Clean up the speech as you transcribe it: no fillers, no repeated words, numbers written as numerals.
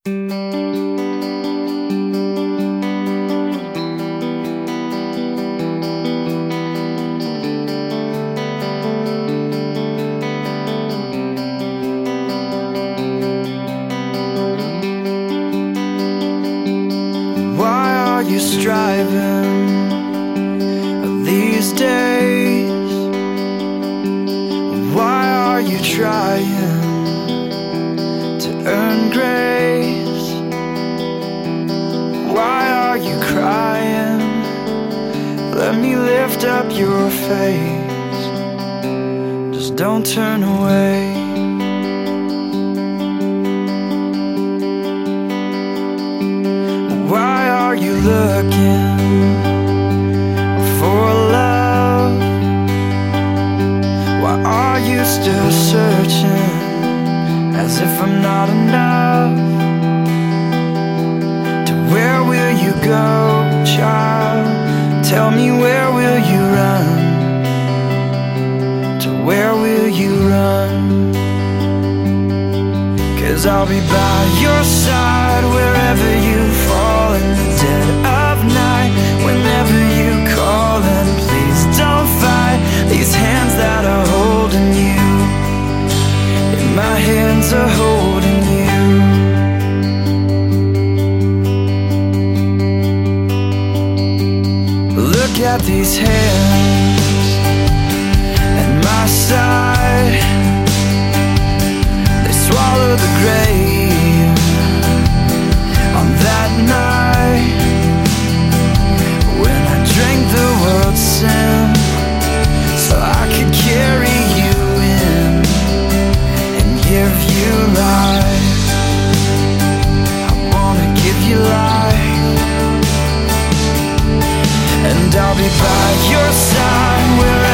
You striving these days? Why are you trying to earn grace? Why are you crying? Let me lift up your face. Just don't turn away. Why are you looking for love? Why are you still searching as if I'm not enough? To where will you go, child? Tell me, where will you run? To where will you run? 'Cause I'll be by your side wherever you fall in the dead of night. Whenever you call, and please don't fight. These hands that are holding you, and my hands are holding you. Look at these hands at my side. Swallow the grave on that night when I drank the world's sin, so I could carry you in and give you life. I wanna give you life, and I'll be by your side wherever